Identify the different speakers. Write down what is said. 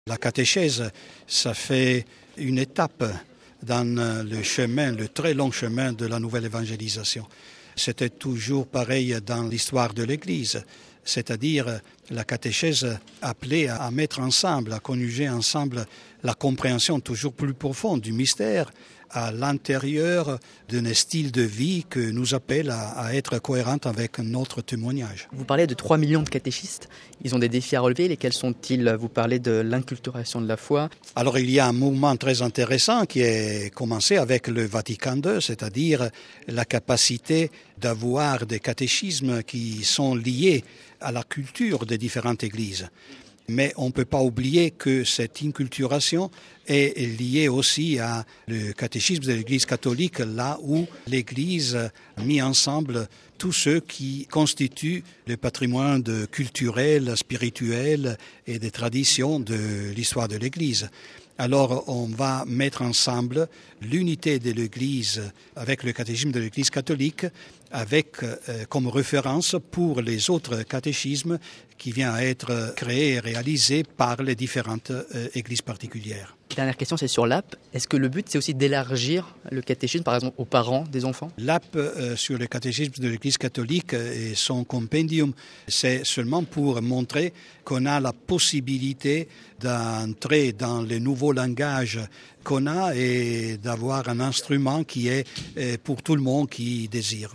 Speaker 1: La catéchèse, ça fait une étape dans le chemin, le très long chemin de la nouvelle évangélisation. C'était toujours pareil dans l'histoire de l'Église, c'est-à-dire la catéchèse appelée à mettre ensemble, à conjuguer ensemble la compréhension toujours plus profonde du mystère à l'intérieur d'un style de vie que nous appelle à être cohérent avec notre témoignage.
Speaker 2: Vous parlez de 3 millions de catéchistes. Ils ont des défis à relever. Lesquels sont-ils? Vous parlez de l'inculturation de la foi.
Speaker 1: Alors il y a un mouvement très intéressant qui est commencé avec le Vatican II, c'est-à-dire la capacité d'avoir des catéchismes qui sont liés à la culture des différentes églises. Mais on ne peut pas oublier que cette inculturation est liée aussi à le catéchisme de l'Église catholique, là où l'Église a mis ensemble tous ceux qui constituent le patrimoine culturel, spirituel et des traditions de l'histoire de l'Église. Alors on va mettre ensemble l'unité de l'Église avec le catéchisme de l'Église catholique, avec comme référence pour les autres catéchismes qui viennent à être créés et réalisés par les différentes églises particulières.
Speaker 2: Dernière question, c'est sur l'app. Est-ce que le but, c'est aussi d'élargir le catéchisme, par exemple, aux parents des enfants?
Speaker 1: L'app sur le catéchisme de l'Église catholique et son compendium, c'est seulement pour montrer qu'on a la possibilité d'entrer dans les nouveaux langages qu'on a et d'avoir un instrument qui est pour tout le monde qui désire.